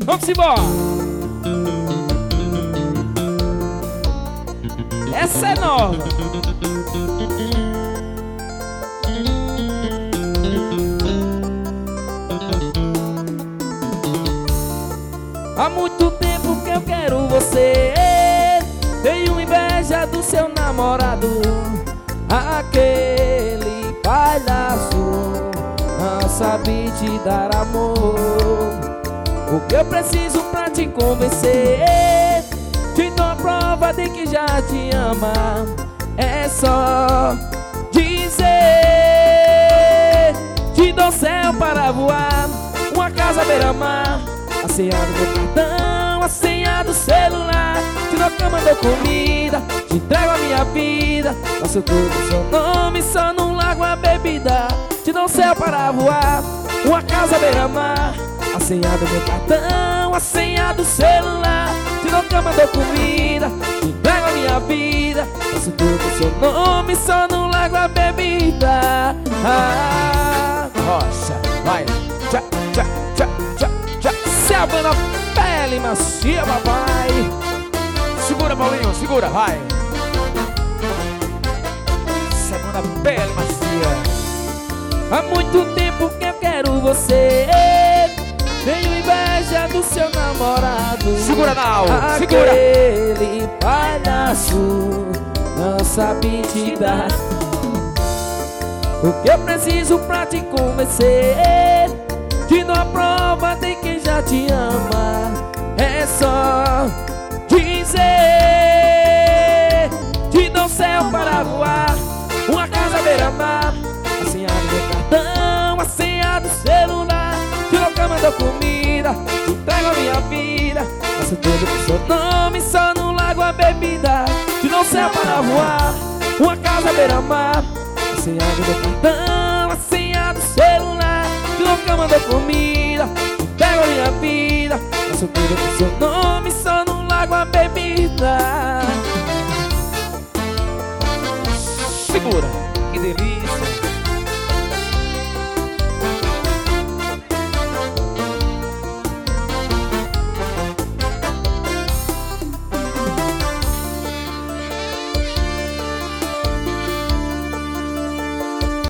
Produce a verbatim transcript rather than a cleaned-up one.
Vamos embora. Essa é nova. Há muito tempo que eu quero você. Tenho inveja do seu namorado, aquele palhaço não sabe te dar amor. O que eu preciso pra te convencer, te dou a prova de que já te ama. É só dizer, te dou céu para voar, uma casa beira-mar, a senha do meu cartão, a senha do celular. Te dou cama, dou comida, te entrego a minha vida, faço tudo seu nome, só num lago a bebida. Te dou céu para voar, uma casa beira-mar, a senha do meu cartão, a senha do celular. Te dou cama, dou comida, te entrego a minha vida, faço tudo seu nome, só num lago a bebida. Ah, rocha, vai, tchá, tchá, tchá, tchá, tchá. Selva na pele macia, papai. Segura, Paulinho, segura, vai. Selva na pele macia. Há muito tempo que eu quero você. Tenho inveja do seu namorado. Segura, Nau, segura. Aquele palhaço não sabe te dar. O que eu preciso pra te convencer, te dou a prova de quem já te ama. É só dizer, te dou céu para voar, uma casa beira-mar, a senha do meu cartão, a senha do celular. Te dou cama, dou comida, te entrego a minha vida, faço tudo com seu nome, só no lago a bebida. Te dou céu para voar, uma casa beira-mar, a senha do meu cartão, a senha do celular. Te dou cama, dou comida, te entrego a minha vida, faço tudo com seu nome, só no lago a bebida.